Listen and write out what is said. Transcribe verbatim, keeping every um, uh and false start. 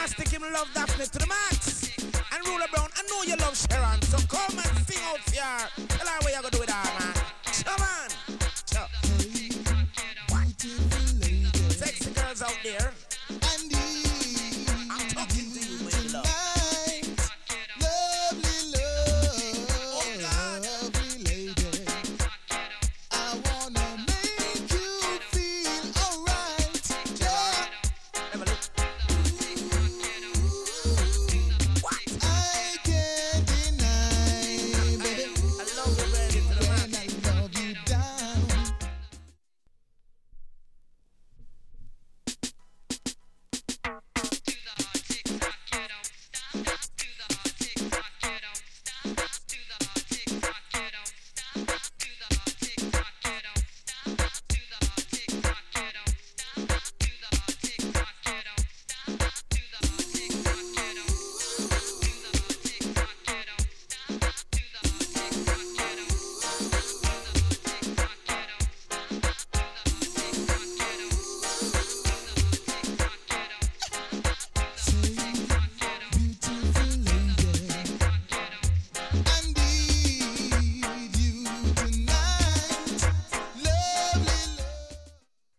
Elastic him love Daphne to the max. And Ruler Brown, I know you love Sharon. So come and sing out here. Tell her what you gonna do with her, man. Come on.